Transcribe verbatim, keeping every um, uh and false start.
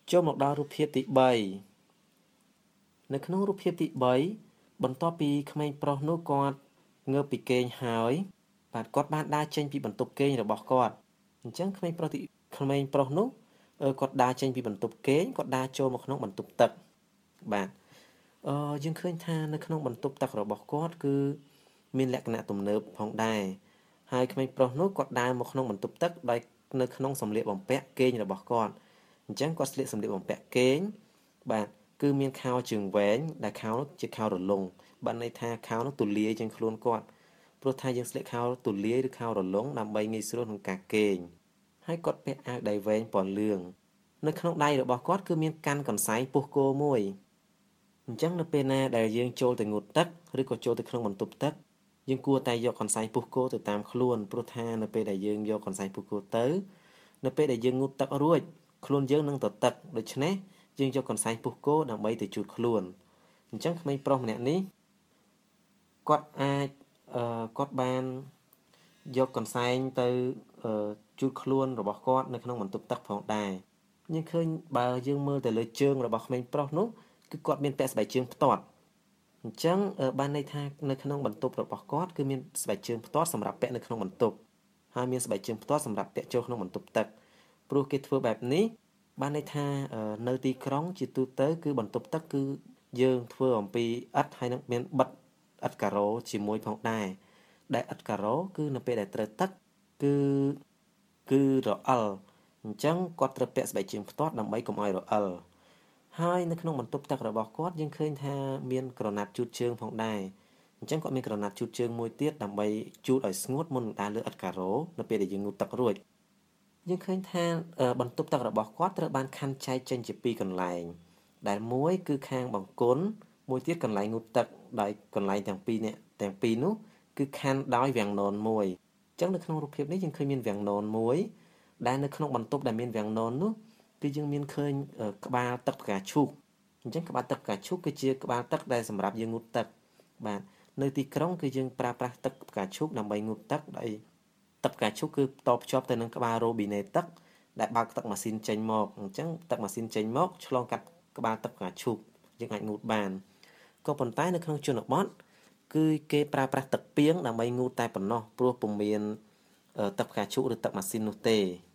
ចូលមកដល់រូបភាពទីbaនៅក្នុងរូបភាពទីbaបន្ទាប់ពីក្មេងប្រុសនោះគាត់ងើបពីគេងហើយបាទគាត់បានដើរចេញពីបន្ទប់គេងរបស់គាត់អញ្ចឹងក្មេងប្រុសទីក្មេងប្រុសនោះគាត់ដើរចេញពីបន្ទប់គេងគាត់ដើរចូលមកក្នុងបន្ទប់ទឹកបាទអឺយើងឃើញថានៅក្នុងបន្ទប់ទឹករបស់គាត់គឺមានលក្ខណៈទំនើបផងដែរហើយក្មេងប្រុសនោះគាត់ដើរមកក្នុងបន្ទប់ទឹកដោយនៅក្នុងសម្លៀកបំពាក់គេងរបស់គាត់អញ្ចឹងគាត់ស្លៀកសម្លៀកបំពាក់គេងបាទគឺមានខោជើងវែងដែលខោនោះជាខោរលុងបានន័យថាខោនោះទូលាយជាងខ្លួនគាត់ព្រោះថាយើងស្លៀកខោទូលាយឬខោរលុងដើម្បីងាយស្រួលក្នុងការគេងហើយគាត់ពាក់អាវដៃវែងពណ៌លឿងនៅក្នុងដៃរបស់គាត់គឺមានកាន់កន្សែងពុះគោមួយអញ្ចឹងនៅពេលណាដែលយើងចូលទៅងូតទឹកឬក៏ចូលទៅក្នុងបន្ទប់ទឹកយើងគួរតែយកកន្សែងពុះគោទៅតាមខ្លួនព្រោះថានៅពេលដែលយើងយកកន្សែងពុះគោទៅនៅពេលដែលយើងងូតទឹករួចខ្លួនយើងនឹងទៅទឹកដូច្នេះយើងយកកន្សែងពុះគោដើម្បីទៅជូតខ្លួនអញ្ចឹងក្មេងប្រុសម្នាក់នេះគាត់អាចអឺគាត់បានយកកន្សែងទៅជូតខ្លួនរបស់គាត់នៅក្នុងបន្ទប់ទឹកផងដែរយើងឃើញបើយើងមើលទៅលើជើងរបស់ក្មេងប្រុសនោះគឺគាត់មានពាក់ស្បែកជើងផ្ទាត់អញ្ចឹងបានន័យថានៅក្នុងបន្ទប់របស់គាត់គឺមានស្បែកជើងផ្ទាត់សម្រាប់ពាក់នៅក្នុងបន្ទប់ហើយមានស្បែកជើងផ្ទាត់សម្រាប់ពាក់ចូលក្នុងបន្ទប់ទឹកព្រោះគេធ្វើបែបនេះបានន័យថានៅទីក្រុងជាទូទៅគឺបន្ទប់ទឹកគឺយើងធ្វើអំពីឥដ្ឋហើយនឹងមានបិទឥដ្ឋការ៉ូជាមួយផងដែរដែលឥដ្ឋការ៉ូគឺនៅពេលដែលត្រូវទឹកគឺគឺរអិលអញ្ចឹងគាត់ត្រូវពាក់ស្បែកជើងផ្ទាត់ដើម្បីកុំឲ្យរអិលហើយនៅក្នុងបន្ទប់ទឹករបស់គាត់យើងឃើញថាមានក្រណាត់ជូតជើងផងដែរអញ្ចឹងគាត់មានក្រណាត់ជូតជើងមួយទៀតដើម្បីជូតឲ្យស្ងួតមុននឹងដើរលើឥដ្ឋការ៉ូនៅពេលដែលយើងងូតទឹករួចយើងឃើញថាបន្ទប់ទឹករបស់គាត់ត្រូវបានខណ្ឌចែកចេញជាពីរកន្លែងដែលមួយគឺខាងបង្គន់មួយទៀតកន្លែងងូតទឹកដោយកន្លែងទាំងពីរនេះទាំងពីរនោះគឺខណ្ឌដោយវាំងននមួយអញ្ចឹងនៅក្នុងរូបភាពនេះយើងឃើញមានវាំងននមួយដែលនៅក្នុងបន្ទប់ដែលមានវាំងនននោះគឺយើងមានឃើញក្បាលទឹកផ្កាឈូកអញ្ចឹងក្បាលទឹកផ្កាឈូកគឺជាក្បាលទឹកដែលសម្រាប់យើងងូតទឹកបាទនៅទីក្រុងគឺយើងប្រើប្រាស់ទឹកផ្កាឈូកដើម្បីងូតទឹកដោយទឹកផ្កាឈូកគឺតភ្ជាប់ទៅនឹងក្បាលរ៉ូប៊ីណេទឹកដែលបើកទឹកម៉ាស៊ីនចេញមកអញ្ចឹងទឹកម៉ាស៊ីនចេញមកឆ្លងកាត់ក្បាលទឹកផ្កាឈូកយើងអាចងូតបានក៏ប៉ុន្តែនៅក្នុងជនបទគឺគេប្រើប្រាស់ទឹកពាងដើម្បីងូតតែប៉ុណ្ណោះព្រោះពុំមានទឹកផ្កាឈូកឬទឹកម៉ាស៊ីននោះទេ